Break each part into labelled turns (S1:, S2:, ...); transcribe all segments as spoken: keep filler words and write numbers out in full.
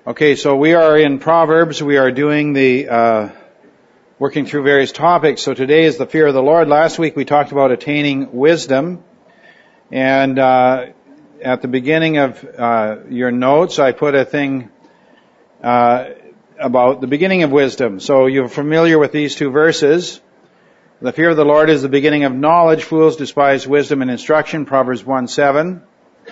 S1: Okay, so we are in Proverbs. We are doing the, uh, working through various topics. So today is the fear of the Lord. Last week we talked about attaining wisdom. And, uh, at the beginning of, uh, your notes, I put a thing, uh, about the beginning of wisdom. So you're familiar with these two verses. The fear of the Lord is the beginning of knowledge. Fools despise wisdom and instruction. Proverbs one seven.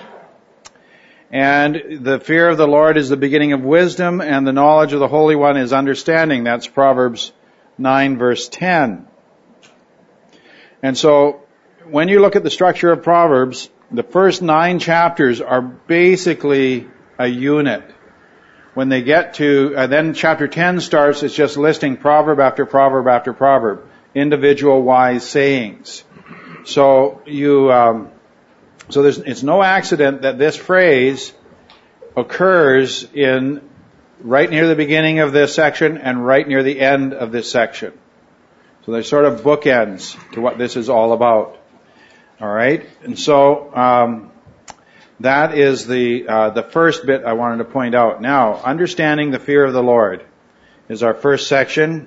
S1: And the fear of the Lord is the beginning of wisdom, and the knowledge of the Holy One is understanding. That's Proverbs nine verse ten. And so, when you look at the structure of Proverbs, the first nine chapters are basically a unit. When they get to, uh, then chapter ten starts, it's just listing proverb after proverb after proverb, individual wise sayings. So you, um, So there's, it's no accident that this phrase occurs in right near the beginning of this section and right near the end of this section. So there's sort of bookends to what this is all about. All right, and so um, that is the uh, the first bit I wanted to point out. Now, understanding the fear of the Lord is our first section.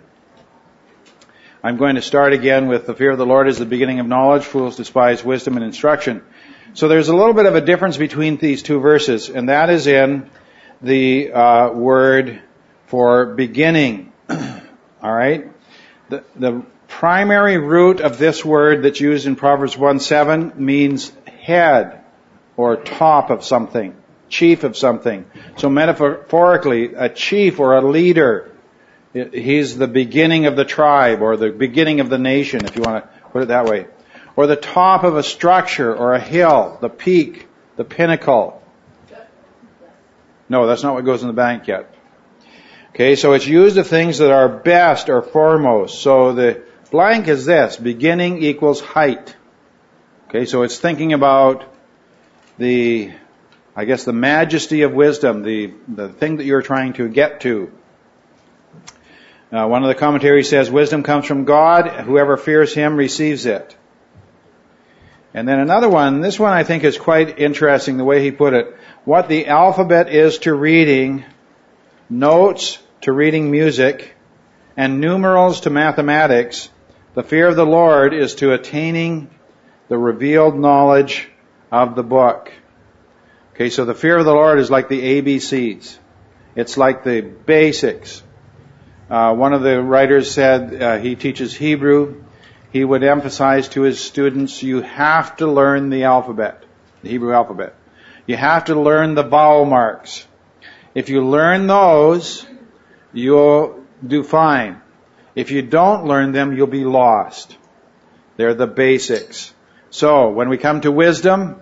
S1: I'm going to start again with the fear of the Lord is the beginning of knowledge. Fools despise wisdom and instruction. So there's a little bit of a difference between these two verses, and that is in the uh, word for beginning. All right? The, the primary root of this word that's used in Proverbs one seven means head or top of something, chief of something. So metaphorically, a chief or a leader, he's the beginning of the tribe or the beginning of the nation, if you want to put it that way. Or the top of a structure or a hill, the peak, the pinnacle. No, that's not what goes in the bank yet. Okay, so it's used of things that are best or foremost. So the blank is this, beginning equals height. Okay, so it's thinking about the, I guess the majesty of wisdom, the, the thing that you're trying to get to. Uh, one of the commentaries says, wisdom comes from God, whoever fears Him receives it. And then another one, this one I think is quite interesting the way he put it. What the alphabet is to reading, notes to reading music, and numerals to mathematics, the fear of the Lord is to attaining the revealed knowledge of the book. Okay, so the fear of the Lord is like the A B Cs. It's like the basics. Uh, one of the writers said uh, he teaches Hebrew. He would emphasize to his students, you have to learn the alphabet, the Hebrew alphabet. You have to learn the vowel marks. If you learn those, you'll do fine. If you don't learn them, you'll be lost. They're the basics. So, when we come to wisdom,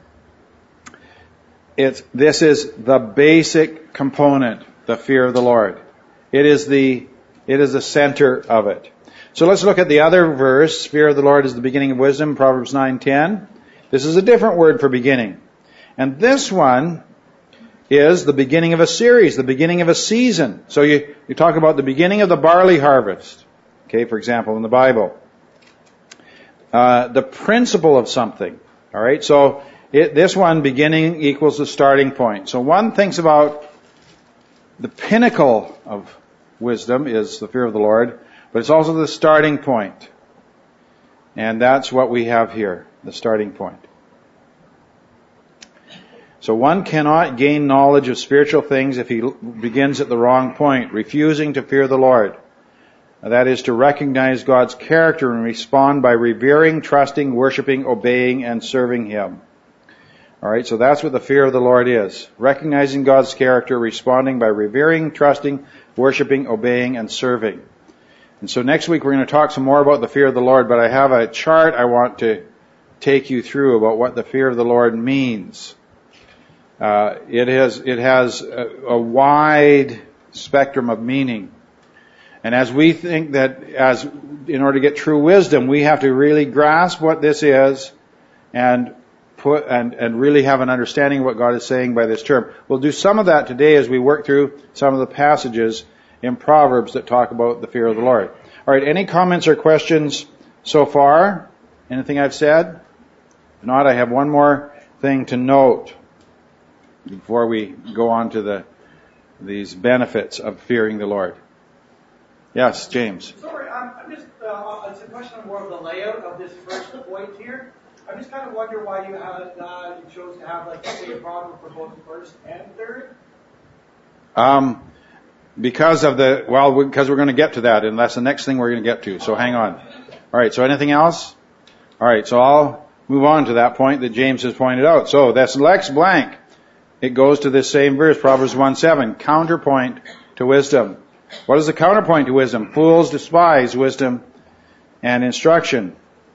S1: it's, this is the basic component, the fear of the Lord. It is the, it is the center of it. So let's look at the other verse. Fear of the Lord is the beginning of wisdom, Proverbs nine ten. This is a different word for beginning. And this one is the beginning of a series, the beginning of a season. So you, you talk about the beginning of the barley harvest. Okay, for example, in the Bible. Uh, the principle of something. All right, so it, this one, beginning equals the starting point. So one thinks about the pinnacle of wisdom is the fear of the Lord. But it's also the starting point. And that's what we have here, the starting point. So one cannot gain knowledge of spiritual things if he begins at the wrong point, refusing to fear the Lord. That is to recognize God's character and respond by revering, trusting, worshiping, obeying, and serving Him. Alright, so that's what the fear of the Lord is. Recognizing God's character, responding by revering, trusting, worshiping, obeying, and serving. And so next week we're going to talk some more about the fear of the Lord, but I have a chart I want to take you through about what the fear of the Lord means. Uh, it has, it has a, a wide spectrum of meaning. And as we think that as, in order to get true wisdom, we have to really grasp what this is and put, and, and really have an understanding of what God is saying by this term. We'll do some of that today as we work through some of the passages in Proverbs that talk about the fear of the Lord. All right, any comments or questions so far? Anything I've said? If not, I have one more thing to note before we go on to the these benefits of fearing the Lord. Yes, James.
S2: Sorry, I'm, I'm just, uh, it's a question of more of the layout of this first point here. I just kind of wonder why you have uh, you chose to have like the same problem for both first and third.
S1: Um, because of the, well, because we're going to get to that, and that's the next thing we're going to get to, so hang on. All right, so anything else? All right, so I'll move on to that point that James has pointed out. So that's lex blank. It goes to this same verse, Proverbs one seven, counterpoint to wisdom. What is the counterpoint to wisdom? Fools despise wisdom and instruction.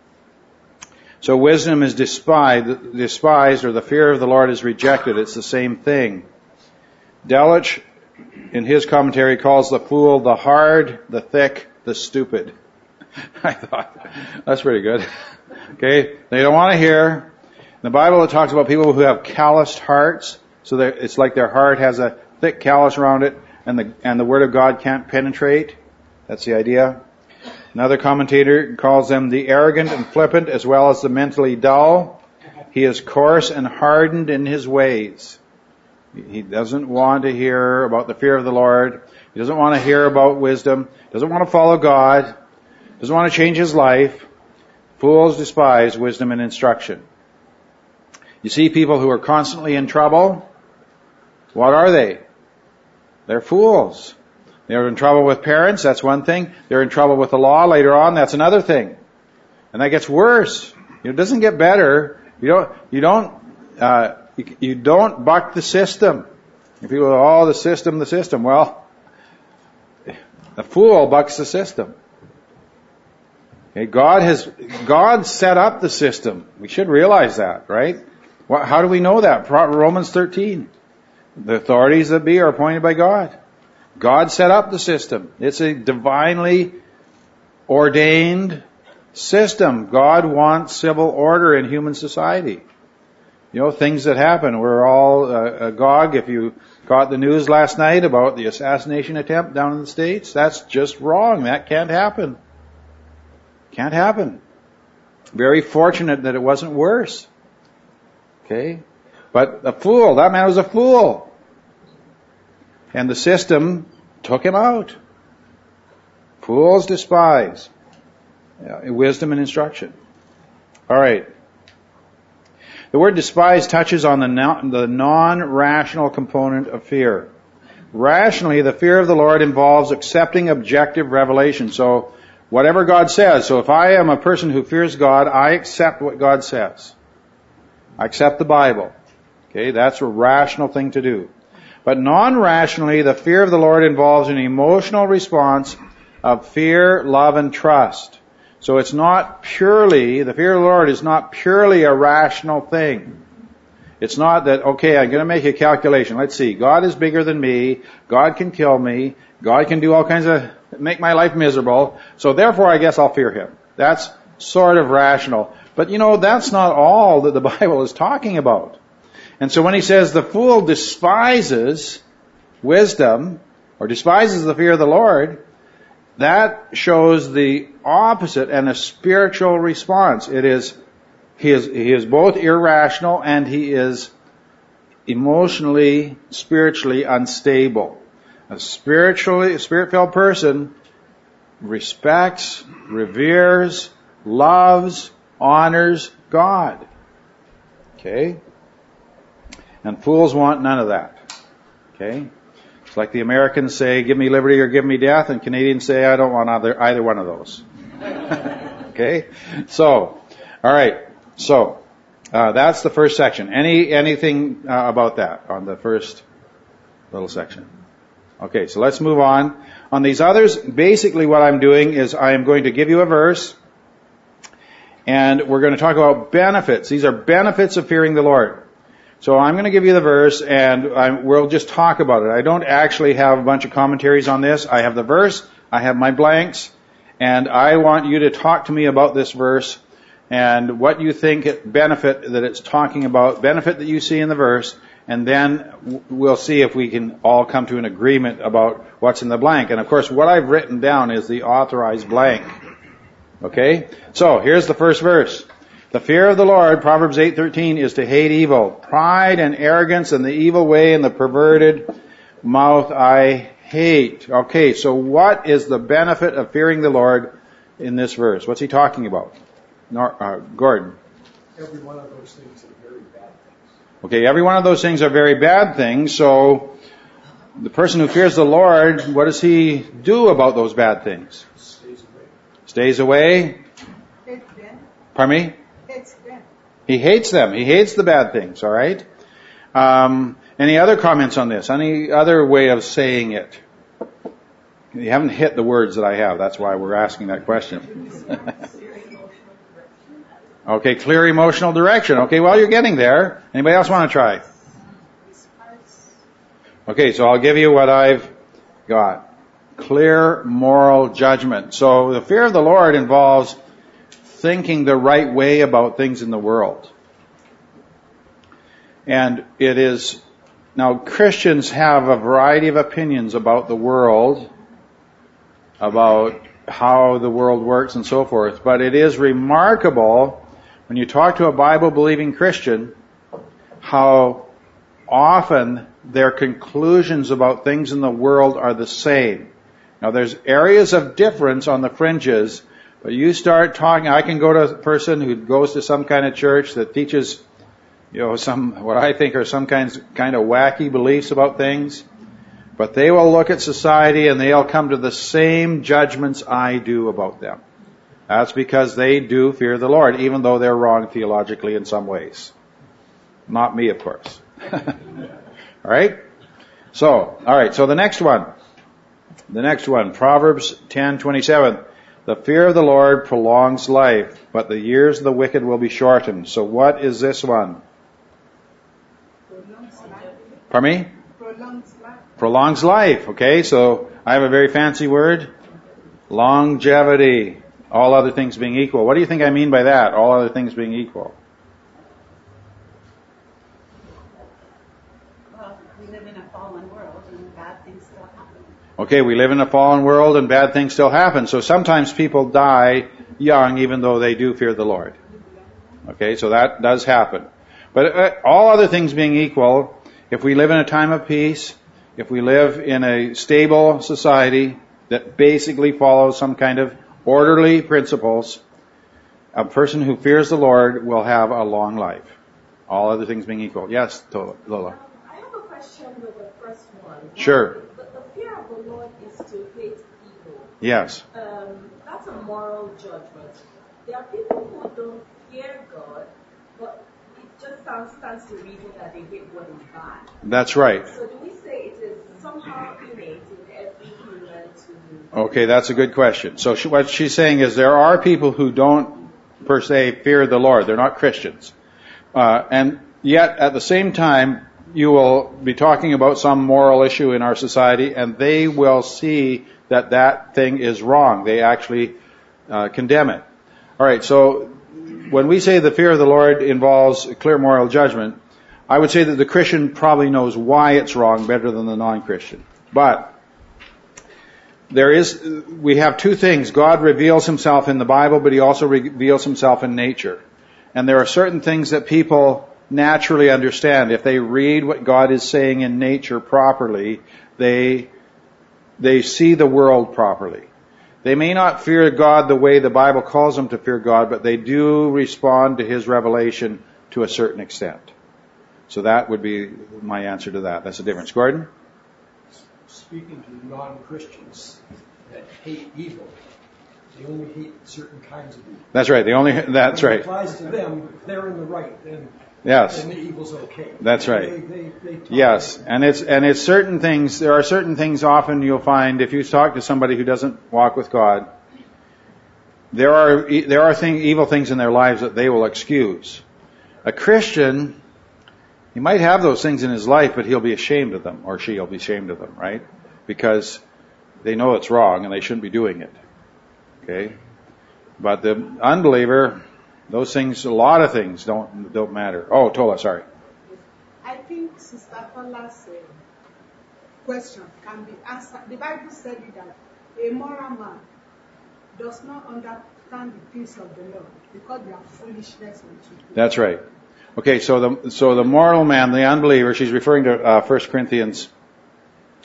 S1: So wisdom is despised, despised, or the fear of the Lord is rejected. It's the same thing. Delitzsch, in his commentary, calls the fool the hard, the thick, the stupid. I thought, that's pretty good. Okay, they don't want to hear. In the Bible, it talks about people who have calloused hearts. So it's like their heart has a thick callus around it, and the and the Word of God can't penetrate. That's the idea. Another commentator calls them the arrogant and flippant, as well as the mentally dull. He is coarse and hardened in his ways. He doesn't want to hear about the fear of the Lord. He doesn't want to hear about wisdom. Doesn't want to follow God. Doesn't want to change his life. Fools despise wisdom and instruction. You see people who are constantly in trouble. What are they? They're fools. They're in trouble with parents, that's one thing. They're in trouble with the law later on, that's another thing. And that gets worse. It doesn't get better. You don't, you don't, uh, you, you don't buck the system. If people go, oh, the system, the system. Well, the fool bucks the system. Okay, God has, God set up the system. We should realize that, right? What, how do we know that? Romans thirteen. The authorities that be are appointed by God. God set up the system. It's a divinely ordained system. God wants civil order in human society. You know, things that happen. We're all uh, agog. If you got the news last night about the assassination attempt down in the States, that's just wrong. That can't happen. Can't happen. Very fortunate that it wasn't worse. Okay? But a fool, that man was a fool. And the system took him out. Fools despise yeah, wisdom and instruction. All right. The word despise touches on the, non, the non-rational component of fear. Rationally, the fear of the Lord involves accepting objective revelation. So, whatever God says. So if I am a person who fears God, I accept what God says. I accept the Bible. Okay, that's a rational thing to do. But non-rationally, the fear of the Lord involves an emotional response of fear, love, and trust. So it's not purely, the fear of the Lord is not purely a rational thing. It's not that, okay, I'm going to make a calculation. Let's see, God is bigger than me. God can kill me. God can do all kinds of, make my life miserable. So therefore, I guess I'll fear Him. That's sort of rational. But you know, that's not all that the Bible is talking about. And so when he says the fool despises wisdom, or despises the fear of the Lord, that shows the opposite and a spiritual response. It is, he is, he is both irrational and he is emotionally, spiritually unstable. A spiritually, spirit-filled person respects, reveres, loves, honors God. Okay? And fools want none of that. Okay? It's like the Americans say, give me liberty or give me death, and Canadians say, I don't want either, either one of those. Okay? So, alright. So, uh, that's the first section. Any, anything uh, about that on the first little section? Okay, so let's move on. On these others, basically what I'm doing is I am going to give you a verse, and we're going to talk about benefits. These are benefits of fearing the Lord. So I'm going to give you the verse, and I, we'll just talk about it. I don't actually have a bunch of commentaries on this. I have the verse, I have my blanks, and I want you to talk to me about this verse and what you think it benefit that it's talking about, benefit that you see in the verse, and then we'll see if we can all come to an agreement about what's in the blank. And of course, what I've written down is the authorized blank. Okay? So, here's the first verse. The fear of the Lord, Proverbs eight thirteen, is to hate evil, pride and arrogance and the evil way and the perverted mouth I hate. Okay, so what is the benefit of fearing the Lord in this verse? What's he talking about? Nor, uh, Gordon.
S3: Every one of those things are very bad things.
S1: Okay, every one of those things are very bad things, so the person who fears the Lord, what does he do about those bad things?
S3: Stays away.
S1: Stays away.
S4: Hates them.
S1: Pardon me?
S4: Hates them.
S1: He hates them. He hates the bad things, all right? Um, any other comments on this? Any other way of saying it? You haven't hit the words that I have. That's why we're asking that question. Okay, clear emotional direction. Okay, well, you're getting there. Anybody else want to try? Okay, so I'll give you what I've got. Clear moral judgment. So the fear of the Lord involves thinking the right way about things in the world. And it is, now Christians have a variety of opinions about the world, about how the world works and so forth, but it is remarkable when you talk to a Bible-believing Christian how often their conclusions about things in the world are the same. Now there's areas of difference on the fringes, but you start talking, I can go to a person who goes to some kind of church that teaches, you know, some, what I think are some kinds, kind of wacky beliefs about things, but they will look at society and they'll come to the same judgments I do about them. That's because they do fear the Lord, even though they're wrong theologically in some ways. Not me, of course. All right? So, all right, so the next one. The next one, Proverbs ten twenty-seven. The fear of the Lord prolongs life, but the years of the wicked will be shortened. So what is this one?
S4: Prolongs life.
S1: Pardon me?
S4: Prolongs life.
S1: Prolongs life. Okay, so I have a very fancy word. Longevity. All other things being equal. What do you think I mean by that? All other things being equal.
S5: Well, we live in a fallen world and bad things still happen.
S1: Okay, we live in a fallen world and bad things still happen. So sometimes people die young even though they do fear the Lord. Okay, so that does happen. But uh, all other things being equal, if we live in a time of peace, if we live in a stable society that basically follows some kind of orderly principles, a person who fears the Lord will have a long life. All other things being equal. Yes, Lola.
S6: Um, I have a question with the first one.
S1: Sure.
S6: The, the fear of the Lord is to hate evil.
S1: Yes.
S6: Um, that's a moral judgment. There are people who don't fear God, but it just sounds, stands to reason that they hate what is bad.
S1: That's right.
S6: So do we say it is somehow innate in every human to...
S1: Okay, that's a good question. So she, what she's saying is there are people who don't, per se, fear the Lord. They're not Christians. Uh, and yet, at the same time, you will be talking about some moral issue in our society, and they will see that that thing is wrong. They actually uh, condemn it. All right, so when we say the fear of the Lord involves clear moral judgment, I would say that the Christian probably knows why it's wrong better than the non-Christian. But there is, we have two things. God reveals himself in the Bible, but he also reveals himself in nature. And there are certain things that people naturally understand. If they read what God is saying in nature properly, they, they see the world properly. They may not fear God the way the Bible calls them to fear God, but they do respond to his revelation to a certain extent. So that would be my answer to that. That's the difference. Gordon?
S3: Speaking to non-Christians that hate evil, they only hate certain kinds of evil.
S1: That's right. The only that's
S3: when
S1: right.
S3: it applies to them, if they're in the right, then,
S1: yes.
S3: then the evil's okay.
S1: That's right.
S3: They, they, they
S1: yes, and it's and it's certain things. There are certain things often you'll find if you talk to somebody who doesn't walk with God. There are there are thing, evil things in their lives that they will excuse. A Christian, he might have those things in his life, but he'll be ashamed of them, or she'll be ashamed of them, right? Because they know it's wrong and they shouldn't be doing it. Okay? But the unbeliever, those things, a lot of things don't don't matter. Oh, Tola, sorry.
S4: I think Sister Tola's uh, question can be answered. The Bible said it that a moral man does not understand the things of the Lord because they are foolishness unto him.
S1: That's right. Okay, so the so the moral man, the unbeliever, she's referring to uh, First Corinthians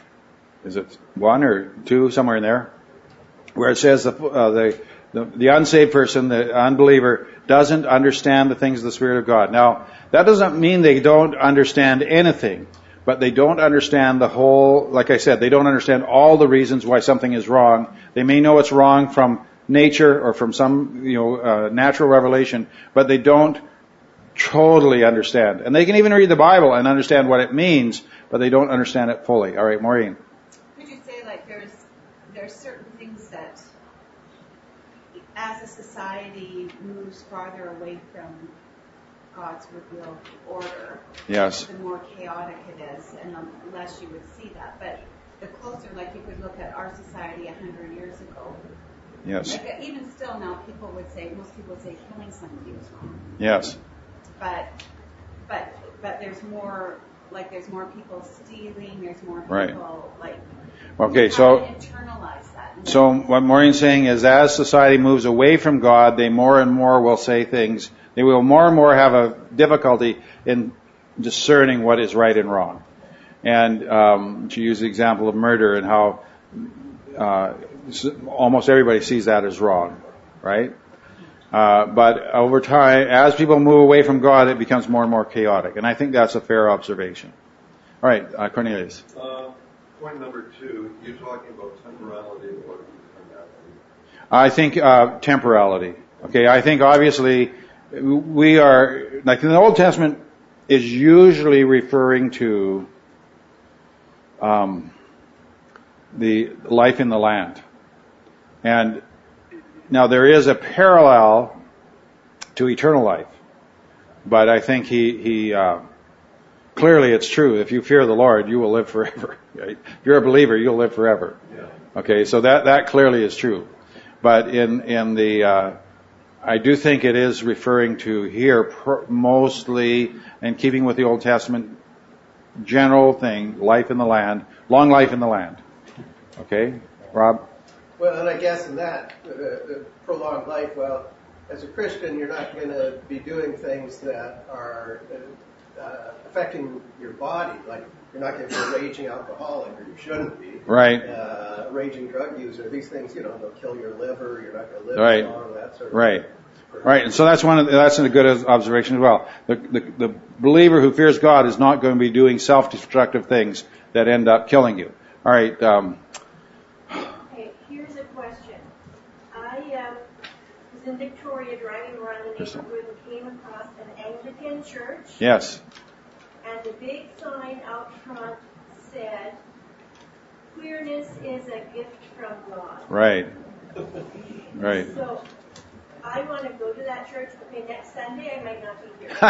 S1: is it one or two, somewhere in there, where it says the, uh, the, the, the unsaved person, the unbeliever, doesn't understand the things of the Spirit of God. Now, that doesn't mean they don't understand anything, but they don't understand the whole, like I said, they don't understand all the reasons why something is wrong. They may know it's wrong from nature or from some, you know, uh, natural revelation, but they don't totally understand. And they can even read the Bible and understand what it means, but they don't understand it fully. All right, Maureen.
S5: Could you say, like, there's there's certain things that, as a society moves farther away from God's revealed order,
S1: Yes.
S5: the more chaotic it is, and the less you would see that. But the closer, like you could look at our society a hundred years ago.
S1: Yes.
S5: Like, even still now, people would say, most people would say killing somebody was wrong.
S1: Yes.
S5: But, but, but there's more, like there's more people stealing, there's more people,
S1: Right.
S5: like,
S1: Okay,
S5: you
S1: so
S5: have to internalize that. And
S1: so
S5: then-
S1: what Maureen's saying is, as society moves away from God, they more and more will say things. They will more and more have a difficulty in discerning what is right and wrong. And um, she used the example of murder and how uh, almost everybody sees that as wrong, right? Uh, but over time, as people move away from God, it becomes more and more chaotic. And I think that's a fair observation. All right, uh, Cornelius.
S7: Uh, point number two, you're talking about temporality or eternality.
S1: I think uh, temporality. Okay, I think obviously we are, like in the Old Testament, is usually referring to um, the life in the land. And now there is a parallel to eternal life, but I think he, he uh, clearly it's true. If you fear the Lord, you will live forever. Right? If you're a believer, you'll live forever.
S7: Yeah.
S1: Okay, so that, that clearly is true. But in, in the, uh, I do think it is referring to here pr- mostly, in keeping with the Old Testament general thing, life in the land, long life in the land. Okay, Rob?
S8: Well, and I guess in that, uh, uh, prolonged life, well, as a Christian, you're not going to be doing things that are uh, uh, affecting your body. Like, you're not going to be a raging alcoholic, or you shouldn't be.
S1: Right.
S8: Uh, raging drug user. These things, you know, they'll kill your liver. You're not going to live
S1: Right.
S8: long. That sort of
S1: Right.
S8: thing.
S1: Right, and so that's one of the, that's a good observation as well. The, the, the believer who fears God is not going to be doing self-destructive things that end up killing you. All right. Um,
S9: Okay, here's a question. I um, was in Victoria driving around the neighborhood and came across an Anglican church.
S1: yes.
S9: And the big sign out front said, "Queerness is a gift from God."
S1: Right. Right.
S9: So I want to go to that church. Okay, next Sunday I might not be here.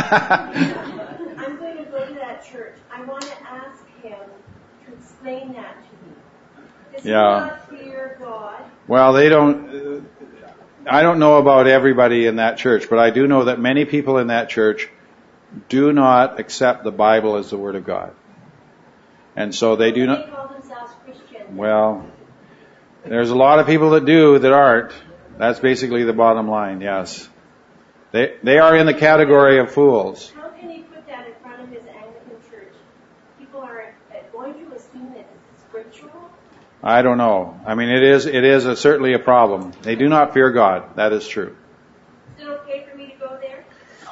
S9: I'm going to go to that church. I want to ask him to explain that to me. Does
S1: Yeah.
S9: he not fear God?
S1: Well, they don't. Uh, I don't know about everybody in that church, but I do know that many people in that church do not accept the Bible as the Word of God, and so they do not.
S9: They call themselves Christians.
S1: Well, there's a lot of people that do that aren't. That's basically the bottom line. Yes, they they are in the category of fools.
S9: How can he put that in front of his Anglican church? People are uh, going to assume that it's scriptural.
S1: I don't know. I mean, it is it is a, certainly a problem. They do not fear God. That is true.
S9: Is it okay for me to go there?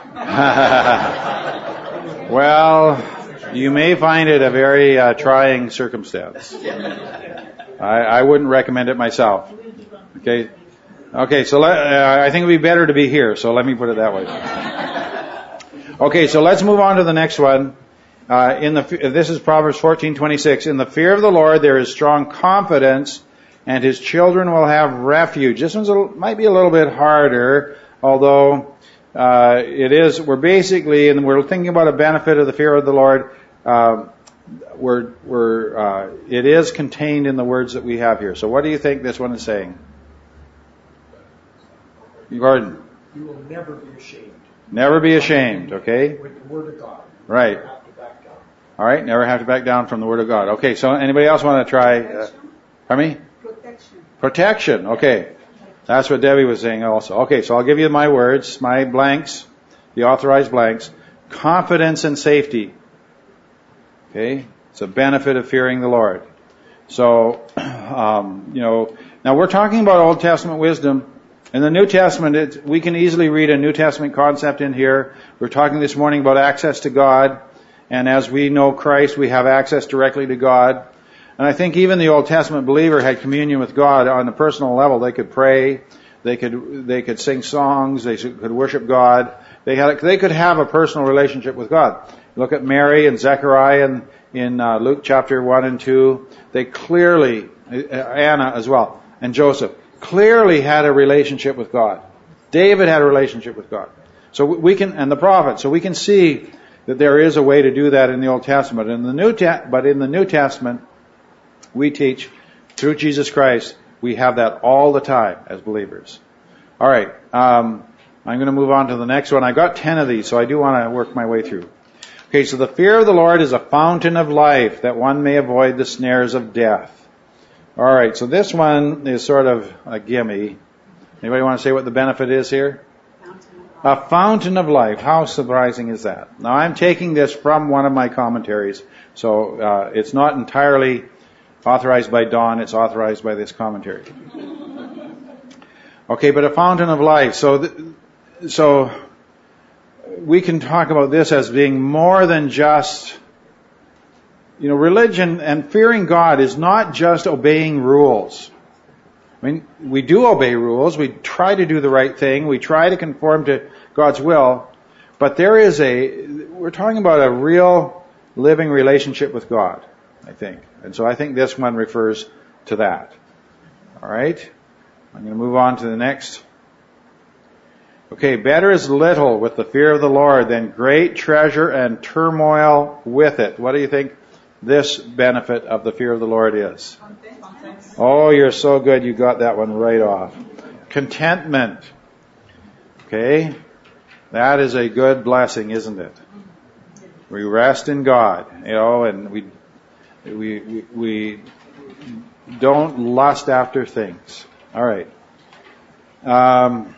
S1: Well, you may find it a very uh, trying circumstance. I, I wouldn't recommend it myself. Okay. Okay, so let, uh, I think it would be better to be here, so let me put it that way. Okay, so let's move on to the next one. Uh, in the, this is Proverbs fourteen twenty-six. In the fear of the Lord there is strong confidence, and his children will have refuge. This one's a, might be a little bit harder, although uh, it is. We're basically, and we're thinking about a benefit of the fear of the Lord. Uh, we're, we're, uh, it is contained in the words that we have here. So, what do you think this one is saying? Gordon.
S3: You will never be ashamed.
S1: Never be ashamed. Okay.
S3: With the Word of God. You
S1: Right.
S3: never have to back down.
S1: All right, never have to back down from the Word of God. Okay, so anybody else want to try? Uh, pardon me?
S4: Protection.
S1: Protection. Okay, that's what Debbie was saying also. Okay, so I'll give you my words, my blanks, the authorized blanks. Confidence and safety. Okay, it's a benefit of fearing the Lord. So, um, you know, now we're talking about Old Testament wisdom. In the New Testament, it, we can easily read a New Testament concept in here. We're talking this morning about access to God. And as we know Christ, we have access directly to God. And I think even the Old Testament believer had communion with God on a personal level. They could pray. They could, they could sing songs. They could worship God. They had, they could have a personal relationship with God. Look at Mary and Zechariah in, in uh, Luke chapter one and two. They clearly, Anna as well, and Joseph, clearly had a relationship with God. David had a relationship with God. So we can, and the prophets, so we can see that there is a way to do that in the Old Testament. In the New Te- but in the New Testament, we teach through Jesus Christ, we have that all the time as believers. All right, um, I'm going to move on to the next one. I got ten of these, so I do want to work my way through. Okay, so the fear of the Lord is a fountain of life, that one may avoid the snares of death. All right, so this one is sort of a gimme. Anybody want to say what the benefit is here? A fountain of life. How surprising is that? Now, I'm taking this from one of my commentaries, so uh, it's not entirely authorized by Don. It's authorized by this commentary. Okay, but a fountain of life. So, th- so we can talk about this as being more than just, you know, religion and fearing God is not just obeying rules. I mean, we do obey rules. We try to do the right thing. We try to conform to God's will. But there is a, we're talking about a real living relationship with God, I think. And so I think this one refers to that. All right? I'm going to move on to the next. Okay, better is little with the fear of the Lord than great treasure and turmoil with it. What do you think this benefit of the fear of the Lord is? Oh, you're so good. You got that one right off. Contentment. Okay. That is a good blessing, isn't it? We rest in God, you know, and we, we, we, we don't lust after things. All right. Um,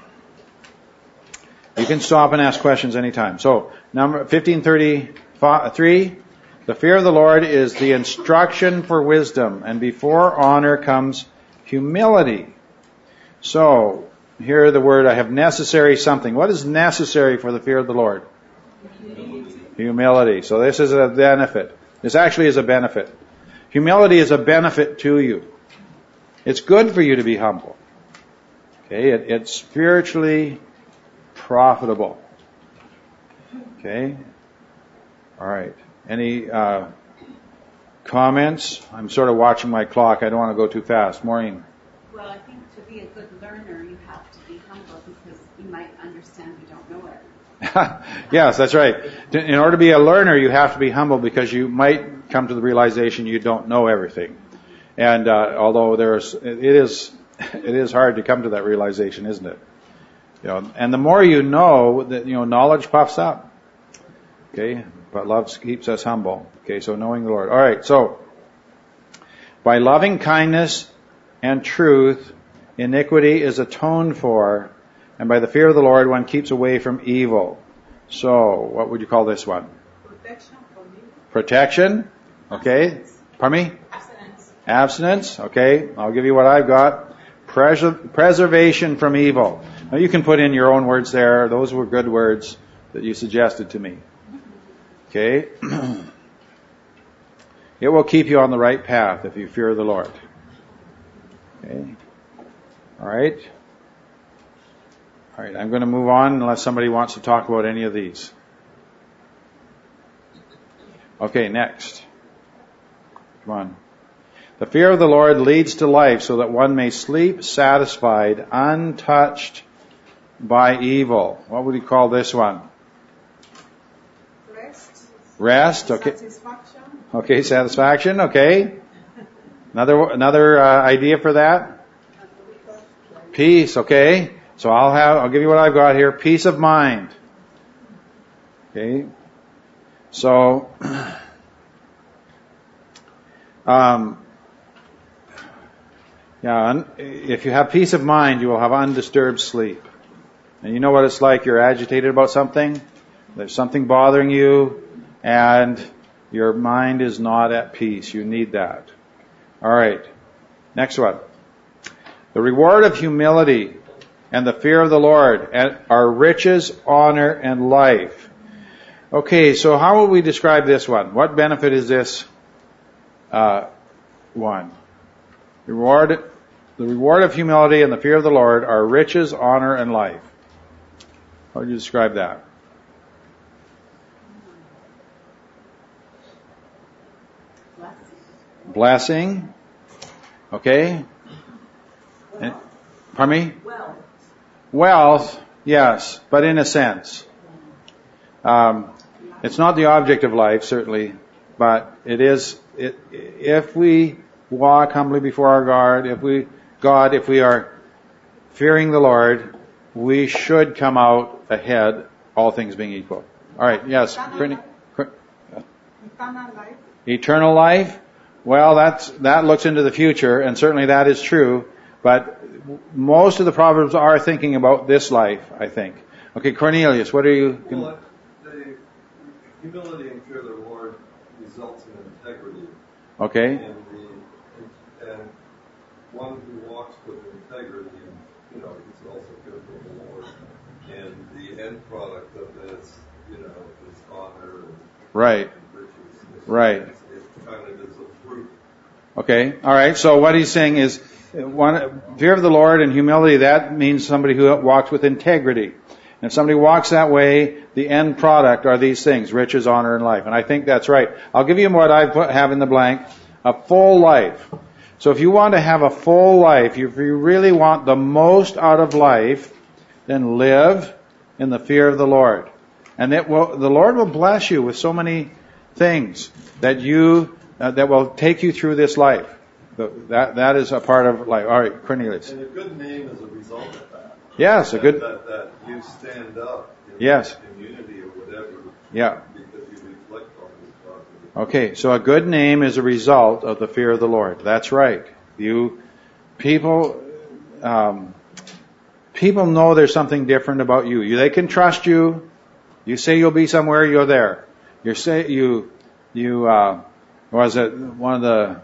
S1: you can stop and ask questions anytime. So, number fifteen thirty-three. The fear of the Lord is the instruction for wisdom, and before honor comes humility. So, here the word, I have necessary something. What is necessary for the fear of the Lord? Humility. Humility. So this is a benefit. This actually is a benefit. Humility is a benefit to you. It's good for you to be humble. Okay, it, it's spiritually profitable. Okay, all right. Any uh, comments? I'm sort of watching my clock. I don't want to go too fast. Maureen.
S5: Well, I think to be a good learner, you have to be humble because you might understand you don't know it.
S1: Yes, that's right. In order to be a learner, you have to be humble because you might come to the realization you don't know everything. And uh, although there's, it is, it is hard to come to that realization, isn't it? You know, and the more you know, that you know, knowledge puffs up. Okay, but love keeps us humble. Okay, so knowing the Lord. All right, so by loving kindness and truth, iniquity is atoned for, and by the fear of the Lord, one keeps away from evil. So, what would you call this one?
S4: Protection from evil.
S1: Protection. Okay.
S4: Abstinence.
S1: Pardon me?
S4: Abstinence.
S1: Abstinence. Okay. I'll give you what I've got. Preser- preservation from evil. Now you can put in your own words there. Those were good words that you suggested to me. Okay. It will keep you on the right path if you fear the Lord. Okay. All right. All right. I'm going to move on unless somebody wants to talk about any of these. Okay, next. Come on. The fear of the Lord leads to life so that one may sleep satisfied, untouched by evil. What would you call this one?
S4: Rest.
S1: Rest. Okay.
S4: Satisfaction.
S1: Okay, satisfaction. Okay. Another another uh, idea for that? Peace. Okay. So I'll have I'll give you what I've got here. Peace of mind. Okay. So, um, yeah, if you have peace of mind, you will have undisturbed sleep. And you know what it's like? You're agitated about something. There's something bothering you, and your mind is not at peace. You need that. All right. Next one. The reward of humility and the fear of the Lord are riches, honor, and life. Okay, so how will we describe this one? What benefit is this uh, one? Reward, the reward of humility and the fear of the Lord are riches, honor, and life. How would you describe that? Blessing. Okay. And, pardon me?
S6: Wealth.
S1: Wealth, yes, but in a sense. Um, it's not the object of life, certainly, but it is, it, if we walk humbly before our God, if we, God, if we are fearing the Lord, we should come out ahead, all things being equal. All right, yes.
S4: Eternal life. Eternal life.
S1: Eternal life? Well, that's, that looks into the future, and certainly that is true, but most of the Proverbs are thinking about this life, I think. Okay, Cornelius, what are you...
S7: Well, the humility and fear of the Lord results in integrity.
S1: Okay.
S7: And, the, and one who walks with integrity, you know, is also fearful of the Lord. And the end product of this, you know, is honor and,
S1: right.
S7: and riches.
S1: Right.
S7: It's, it kind of is a fruit.
S1: Okay, all right. So what he's saying is, one, fear of the Lord and humility, that means somebody who walks with integrity. And if somebody walks that way, the end product are these things, riches, honor, and life. And I think that's right. I'll give you what I put, have in the blank, a full life. So if you want to have a full life, if you really want the most out of life, then live in the fear of the Lord. And it will, the Lord will bless you with so many things that you, uh, that will take you through this life. That, that is a part of life. All right, Cornelius.
S7: And a good name is a result of that.
S1: Yes, a
S7: that,
S1: good...
S7: That, that you stand up in
S1: yes.
S7: community or whatever.
S1: Yeah.
S7: Because you reflect on this property.
S1: Okay, so a good name is a result of the fear of the Lord. That's right. You, people, um, people know there's something different about you. you. They can trust you. You say you'll be somewhere, you're there. You say, you, you, uh, was it one of the,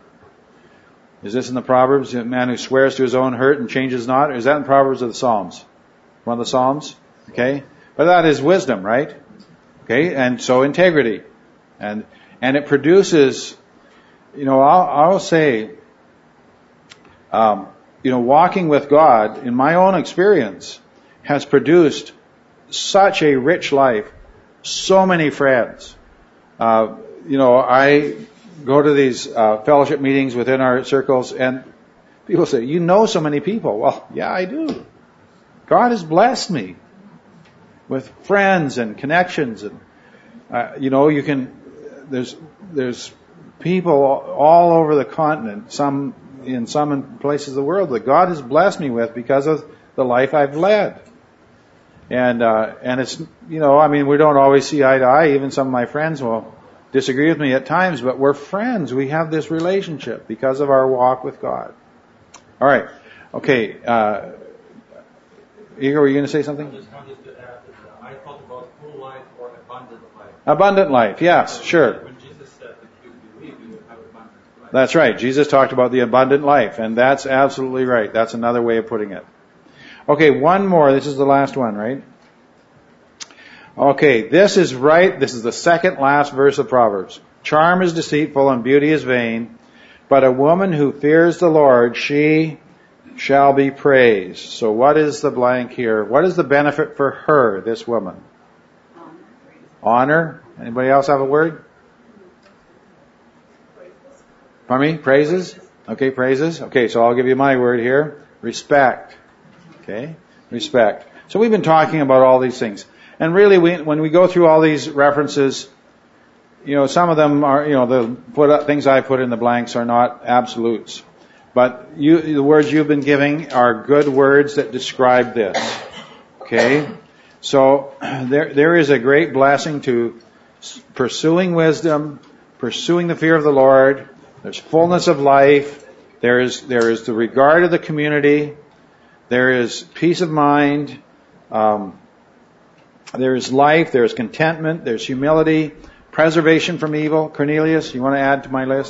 S1: is this in the Proverbs? A man who swears to his own hurt and changes not? Or is that in Proverbs or the Psalms? One of the Psalms? Okay. But that is wisdom, right? Okay. And so integrity. And, and it produces, you know, I'll, I'll say, um, you know, walking with God, in my own experience, has produced such a rich life, so many friends. Uh, you know, I go to these uh, fellowship meetings within our circles, and people say, you know so many people. Well, yeah, I do. God has blessed me with friends and connections, and uh, you know, you can. There's there's people all over the continent, some in some places of the world, that God has blessed me with because of the life I've led. And uh, and it's, you know, I mean, we don't always see eye to eye. Even some of my friends will disagree with me at times, but we're friends. We have this relationship because of our walk with God. All right. Okay. Uh, Igor, were you going to say something?
S10: I just wanted to add that I thought about full life or abundant life.
S1: Abundant life, yes, sure.
S10: When Jesus said that you believe, you will have abundant life.
S1: That's right. Jesus talked about the abundant life, and that's absolutely right. That's another way of putting it. Okay, one more. This is the last one, right? Okay, this is right. This is the second last verse of Proverbs. Charm is deceitful and beauty is vain, but a woman who fears the Lord, she shall be praised. So what is the blank here? What is the benefit for her, this woman? Honor. Anybody else have a word? Pardon me? Praises? Okay, praises. Okay, so I'll give you my word here. Respect. Okay? Respect. So we've been talking about all these things. And really, we, when we go through all these references, you know, some of them are, you know, the put up, things I put in the blanks are not absolutes. But you, the words you've been giving are good words that describe this. Okay? So there, there is a great blessing to pursuing wisdom, pursuing the fear of the Lord. There's fullness of life. There is, there is the regard of the community. There is peace of mind. Um, there is life. There is contentment. There's humility. Preservation from evil. Cornelius, you want to add to my list?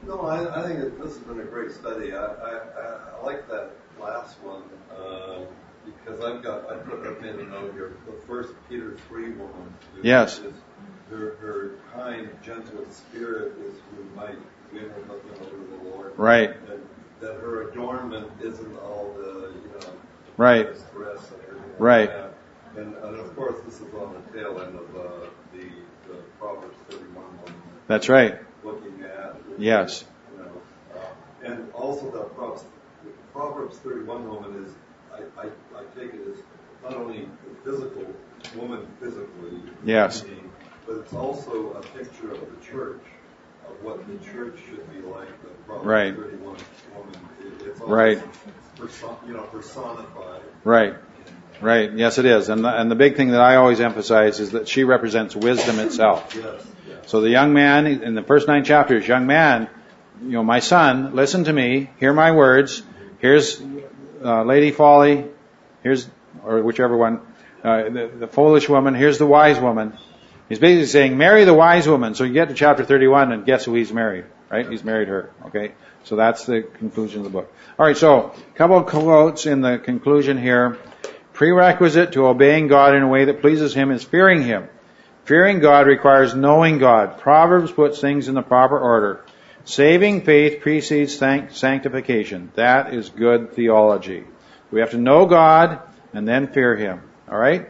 S7: No, I, I think that this has been a great study. I, I, I, I like that last one uh, because I've got I put up in a note here the first Peter three woman. Who
S1: Yes.
S7: Is, her, her kind, gentle spirit is who might win her husband over to the Lord.
S1: Right.
S7: And that her adornment isn't all the you know
S1: Right.
S7: dress and everything.
S1: Right.
S7: Like that. And, and of course, this is on the tail end of uh, the, the Proverbs thirty-one woman.
S1: That's right.
S7: Looking at.
S1: Yes.
S7: You know, uh, and also that Proverbs, Proverbs thirty-one woman is, I, I, I take it as not only a physical woman physically,
S1: Yes.
S7: being, but it's also a picture of the church, of what the church should be like. The Proverbs
S1: Right.
S7: thirty-one woman, it, it's also
S1: Right.
S7: person, you know, personified.
S1: Right. Right. Yes, it is. And the, and the big thing that I always emphasize is that she represents wisdom itself.
S7: Yes. Yes.
S1: So the young man in the first nine chapters, young man, you know, my son, listen to me, hear my words. Here's uh, Lady Folly, here's, or whichever one, uh, the, the foolish woman, here's the wise woman. He's basically saying, marry the wise woman. So you get to chapter thirty-one and guess who he's married, right? He's married her, okay? So that's the conclusion of the book. All right, so a couple of quotes in the conclusion here. Prerequisite to obeying God in a way that pleases Him is fearing Him. Fearing God requires knowing God. Proverbs puts things in the proper order. Saving faith precedes sanctification. That is good theology. We have to know God and then fear Him. All right?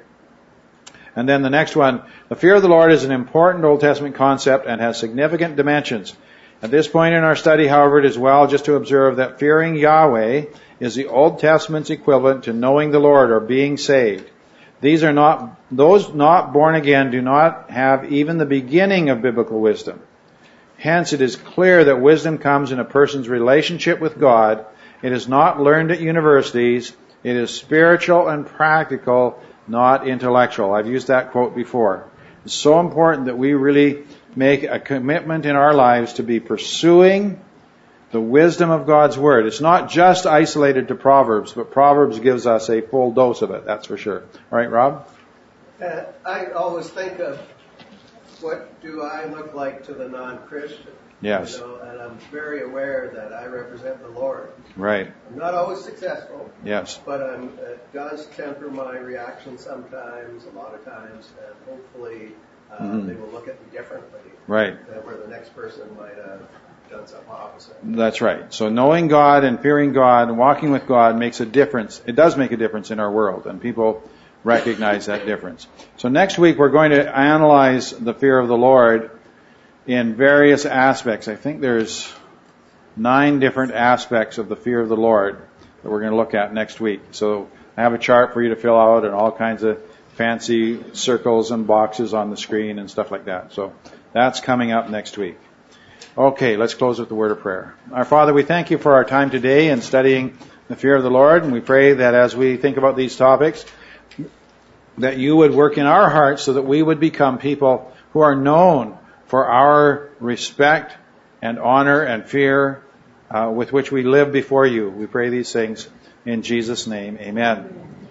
S1: And then the next one, the fear of the Lord is an important Old Testament concept and has significant dimensions. At this point in our study, however, it is well just to observe that fearing Yahweh is the Old Testament's equivalent to knowing the Lord or being saved. These are not, those not born again do not have even the beginning of biblical wisdom. Hence, it is clear that wisdom comes in a person's relationship with God. It is not learned at universities. It is spiritual and practical, not intellectual. I've used that quote before. It's so important that we really make a commitment in our lives to be pursuing the wisdom of God's Word. It's not just isolated to Proverbs, but Proverbs gives us a full dose of it, that's for sure. All right, Rob?
S8: Uh, I always think of what do I look like to the non-Christian.
S1: Yes.
S8: You know, and I'm very aware that I represent the Lord.
S1: Right.
S8: I'm not always successful.
S1: Yes.
S8: But I'm, it does temper my reaction sometimes, a lot of times, and hopefully uh, mm-hmm. they will look at me differently.
S1: Right.
S8: Uh, where the next person might have done something opposite.
S1: That's right. So knowing God and fearing God and walking with God makes a difference. It does make a difference in our world, and people recognize that difference. So next week we're going to analyze the fear of the Lord in various aspects. I think there's nine different aspects of the fear of the Lord that we're going to look at next week. So I have a chart for you to fill out and all kinds of fancy circles and boxes on the screen and stuff like that. So that's coming up next week. Okay, let's close with the word of prayer. Our Father, we thank you for our time today in studying the fear of the Lord, and we pray that as we think about these topics, that you would work in our hearts so that we would become people who are known for our respect and honor and fear uh, with which we live before you. We pray these things in Jesus' name. Amen.